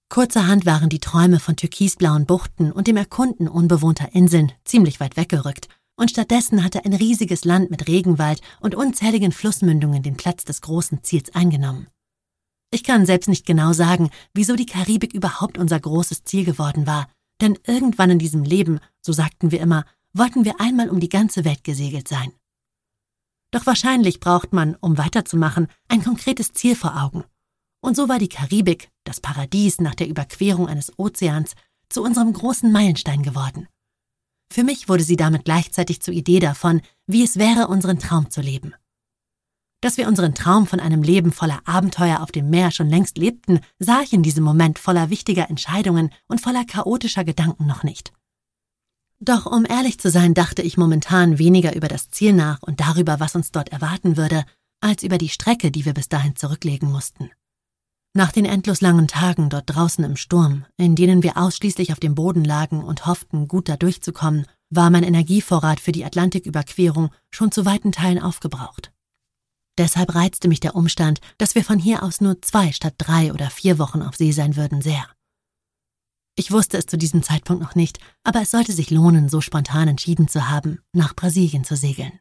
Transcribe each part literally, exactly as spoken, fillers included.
Kurzerhand waren die Träume von türkisblauen Buchten und dem Erkunden unbewohnter Inseln ziemlich weit weggerückt, und stattdessen hatte ein riesiges Land mit Regenwald und unzähligen Flussmündungen den Platz des großen Ziels eingenommen. Ich kann selbst nicht genau sagen, wieso die Karibik überhaupt unser großes Ziel geworden war, denn irgendwann in diesem Leben, so sagten wir immer, wollten wir einmal um die ganze Welt gesegelt sein. Doch wahrscheinlich braucht man, um weiterzumachen, ein konkretes Ziel vor Augen. Und so war die Karibik, das Paradies nach der Überquerung eines Ozeans, zu unserem großen Meilenstein geworden. Für mich wurde sie damit gleichzeitig zur Idee davon, wie es wäre, unseren Traum zu leben. Dass wir unseren Traum von einem Leben voller Abenteuer auf dem Meer schon längst lebten, sah ich in diesem Moment voller wichtiger Entscheidungen und voller chaotischer Gedanken noch nicht. Doch um ehrlich zu sein, dachte ich momentan weniger über das Ziel nach und darüber, was uns dort erwarten würde, als über die Strecke, die wir bis dahin zurücklegen mussten. Nach den endlos langen Tagen dort draußen im Sturm, in denen wir ausschließlich auf dem Boden lagen und hofften, gut da durchzukommen, war mein Energievorrat für die Atlantiküberquerung schon zu weiten Teilen aufgebraucht. Deshalb reizte mich der Umstand, dass wir von hier aus nur zwei statt drei oder vier Wochen auf See sein würden, sehr. Ich wusste es zu diesem Zeitpunkt noch nicht, aber es sollte sich lohnen, so spontan entschieden zu haben, nach Brasilien zu segeln.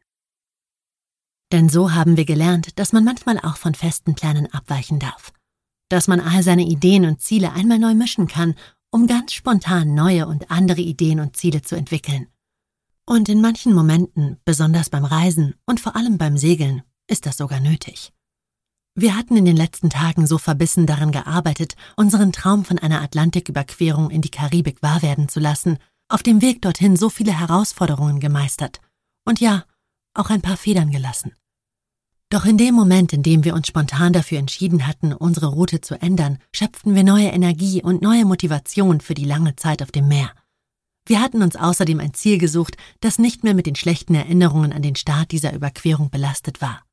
Denn so haben wir gelernt, dass man manchmal auch von festen Plänen abweichen darf. Dass man all seine Ideen und Ziele einmal neu mischen kann, um ganz spontan neue und andere Ideen und Ziele zu entwickeln. Und in manchen Momenten, besonders beim Reisen und vor allem beim Segeln, ist das sogar nötig. Wir hatten in den letzten Tagen so verbissen daran gearbeitet, unseren Traum von einer Atlantiküberquerung in die Karibik wahr werden zu lassen, auf dem Weg dorthin so viele Herausforderungen gemeistert und ja, auch ein paar Federn gelassen. Doch in dem Moment, in dem wir uns spontan dafür entschieden hatten, unsere Route zu ändern, schöpften wir neue Energie und neue Motivation für die lange Zeit auf dem Meer. Wir hatten uns außerdem ein Ziel gesucht, das nicht mehr mit den schlechten Erinnerungen an den Start dieser Überquerung belastet war.